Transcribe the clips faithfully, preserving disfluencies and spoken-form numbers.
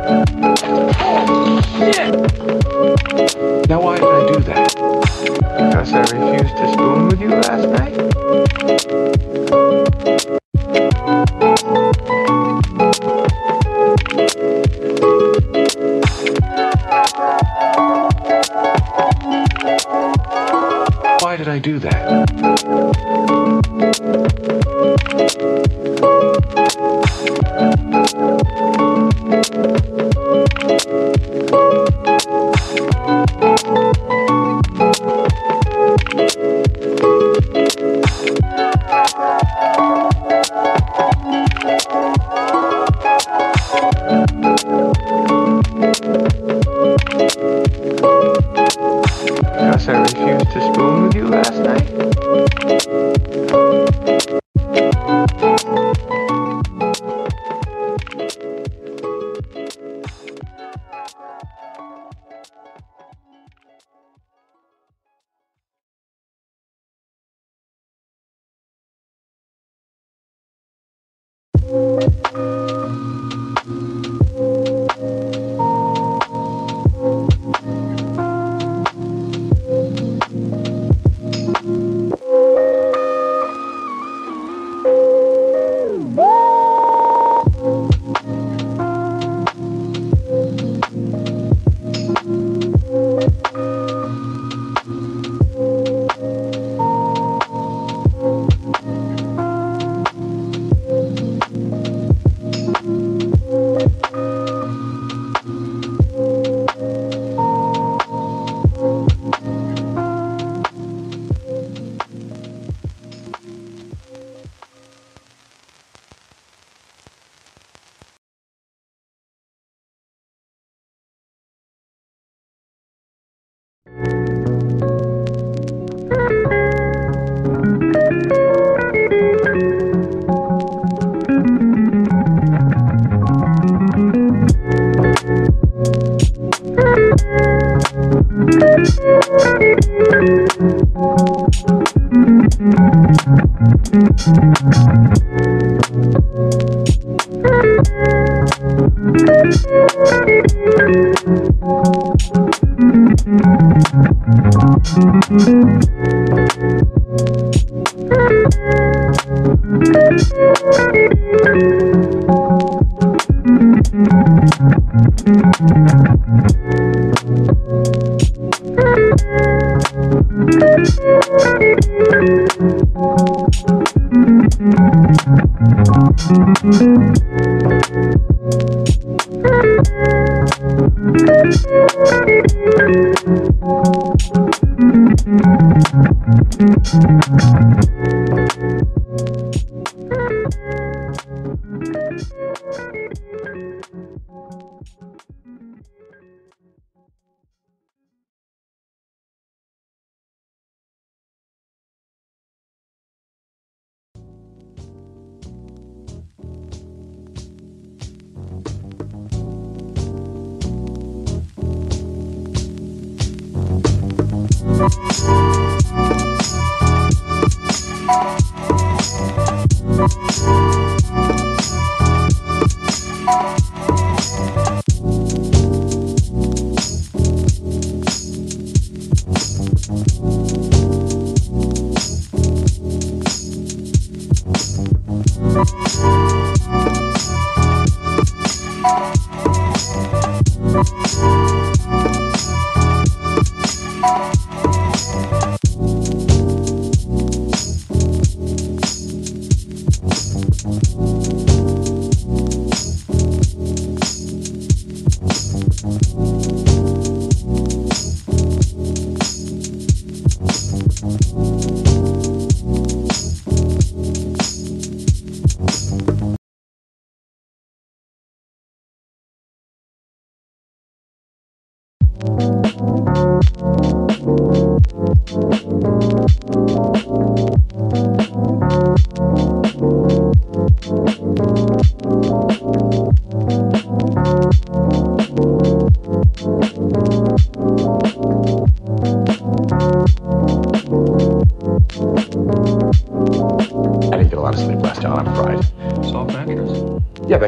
Now why did I do that? Because I refused to spoon with you last night? Why did I do that? Because I refused to spoon with you last night?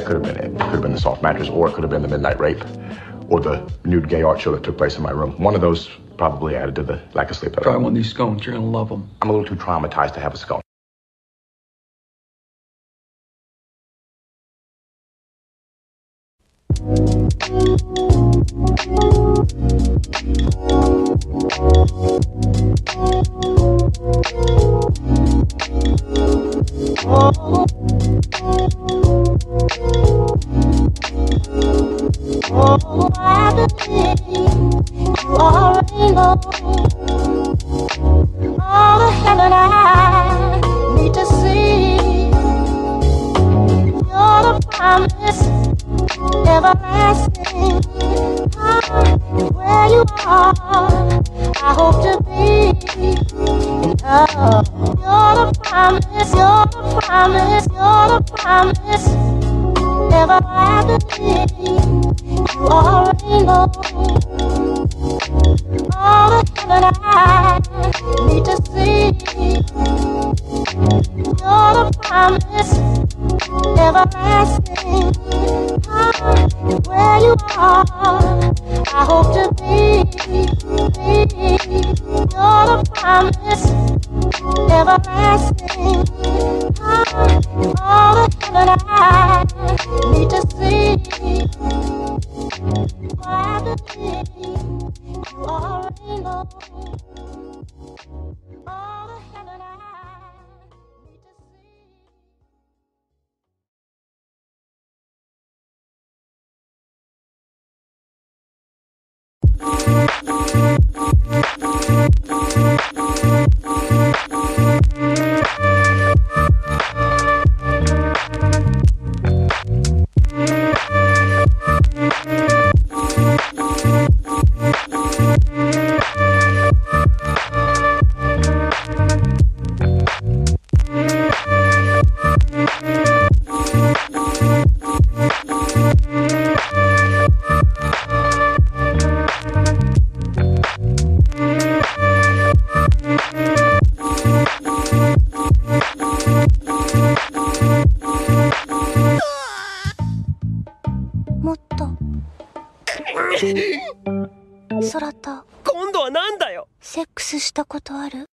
that could have been it. It could have been the soft mattress, or it could have been the midnight rape, or the nude gay art show that took place in my room. One of those probably added to the lack of sleep. Try one of these scones. You're gonna love them. I'm a little too traumatized to have a scone. Oh, oh, I believe you are a rainbow. All the heaven I need to see. You're the promise, everlasting. Ah, where you are, I hope to be. Oh, you're the promise, you're the promise, you're the promise, everlasting. You are a rainbow. All the heaven I need to see. You're the promise, everlasting. Ah, where you are, I hope to be. You're the promise, everlasting. Ah, all the heaven I need to see. I believe you are a rainbow. All the heaven I need to see.もっと空と今度はなんだよ。 セックスしたことある？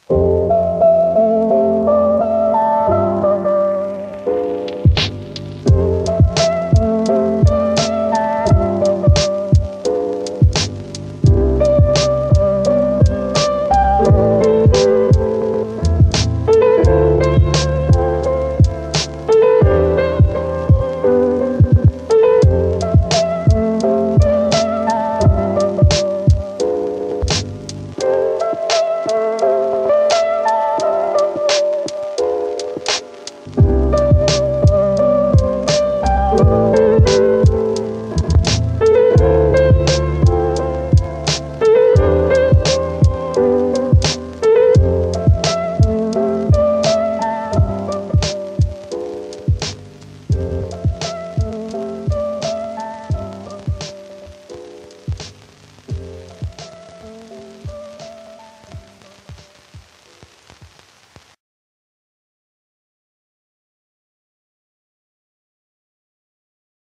Thank